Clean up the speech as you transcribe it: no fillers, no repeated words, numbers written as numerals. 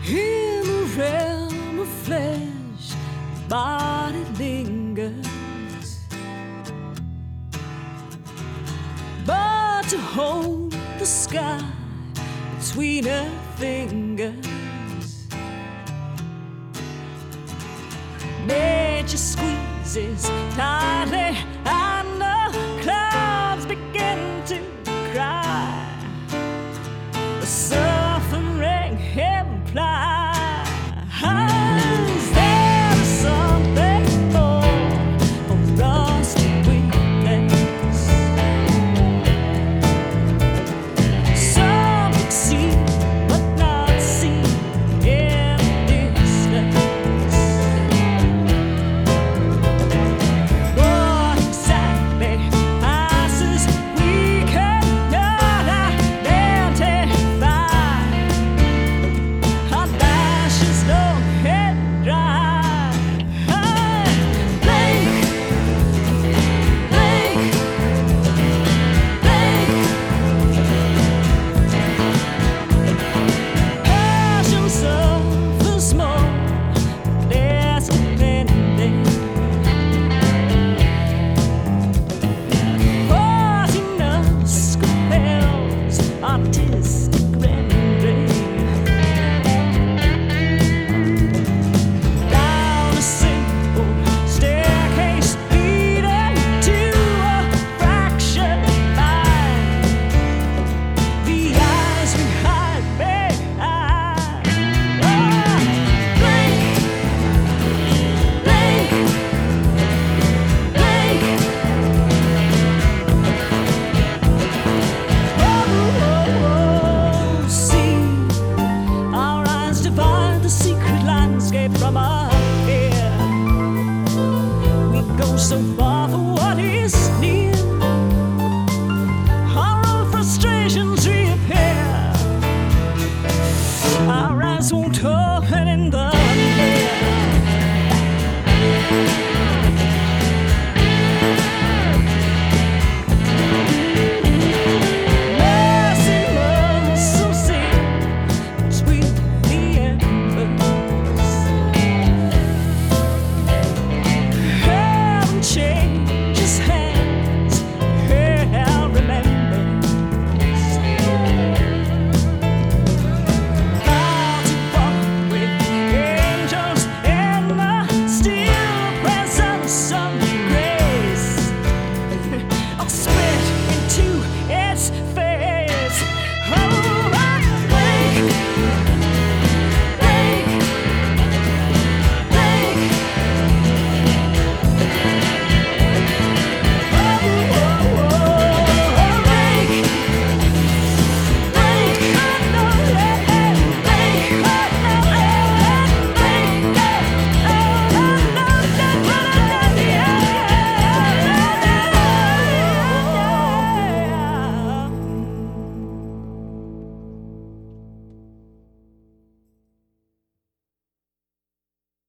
In the realm of flesh, the body lingers, but to hold the sky between her fingers, nature squeezes tightly and the clouds begin to cry. The suffering implies there's something more of rusty weakness. Something seen but not seen in the distance. What exactly passes we cannot identify. Our lashes long and dry. Blink, blink, blink. Passion suffers more, less dependent. Fuzziness compels artistic rendering. Down a simple staircase leading to a fractured mind. The eyes we hide behind. Blink, blink, blink. Oh, see, our eyes divide the secret landscape from our fear. We go so far.